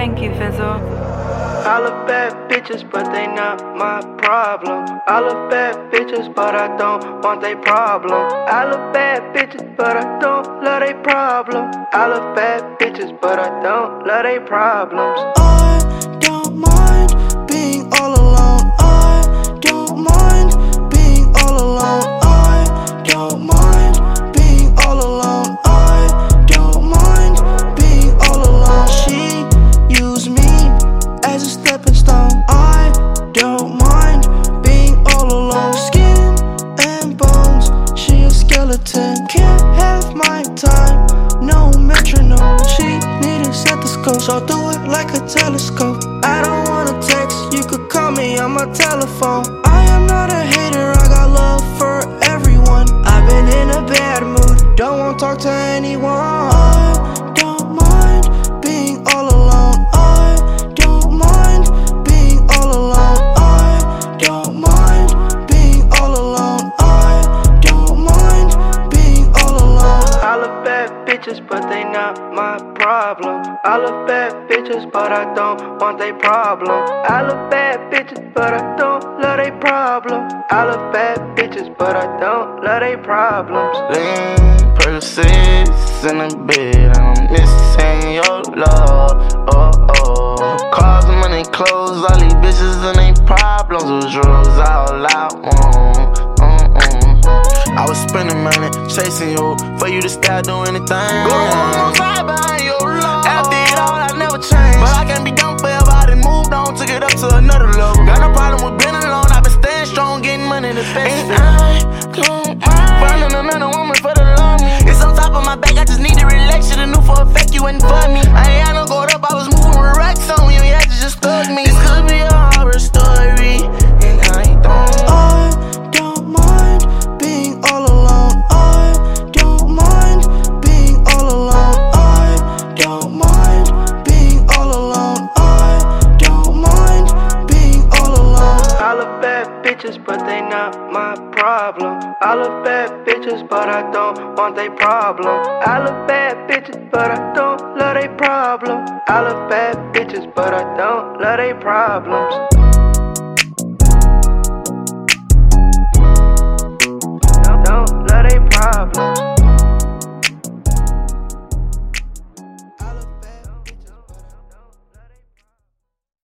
Thank you, Fizzle. I love bad bitches, but they not my problem. I love bad bitches, but I don't want they problem. I love bad bitches, but I don't love they problem. I love bad bitches, but I don't love they problems. I don't mind being all alone. I don't mind being all alone. I don't mind being all alone. I don't mind being all alone. She used me as a stepping stone. I don't mind being all alone. Skin and bones, she a skeleton. Can't have my time, no metronome. She need a stethoscope, so do it like a telescope. I don't wanna text, you could call me on my telephone. I am not a hater, I got love for everyone. I've been in a bad mood, don't wanna talk to anyone. I don't mind being all alone. I don't mind being all alone. I don't mind being all alone. I don't mind being all alone. I love bad bitches, but they not my problem. I love bad bitches, but I don't want they problem. I love bad bitches, but I don't love they problem. I love bad bitches, but I don't love they problems. Lean Percocets in the bed, and I'm missing your love. Cars, money, clothes, all these bitches and they problems. With drugs, all I want. I was spending money, chasing you, for you to stop doing anything. Go on side behind your love. After it all, I never changed, but I can't be done forever. I done moved on, took it up to another level. Got no problem with being alone, I've been staying strong, getting money to best. And I don't mind finding another woman for the love me. It's on top of my back, I just need to relax. Should've knew for a fact you wasn't for me. I ain't had no gold up, I was moving with racks on you. You had to just thug me. This could be a horror story, and I don't mind being all alone. I don't mind being all alone. I don't mind being all alone. I don't mind being all alone. I love bad bitches, but they not my problem. I love bad bitches, but I don't want they problem. I love bad bitches, but I don't love they problem. I love bad bitches, but I don't love they problems.